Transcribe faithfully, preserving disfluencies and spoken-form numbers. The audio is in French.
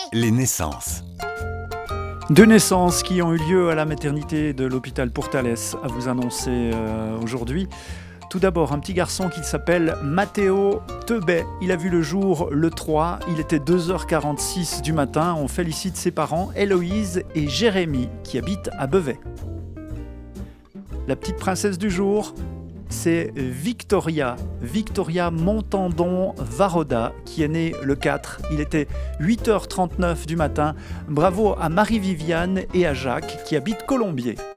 Les naissances. Deux naissances qui ont eu lieu à la maternité de l'hôpital Portales à vous annoncer euh, aujourd'hui. Tout d'abord, un petit garçon qui s'appelle Matteo Tebet. Il a vu le jour le trois, il était deux heures quarante-six du matin. On félicite ses parents, Héloïse et Jérémy, qui habitent à Bevet. La petite princesse du jour, c'est Victoria, Victoria Montandon Varoda, qui est née le quatre. Il était huit heures trente-neuf du matin. Bravo à Marie-Viviane et à Jacques, qui habitent Colombier.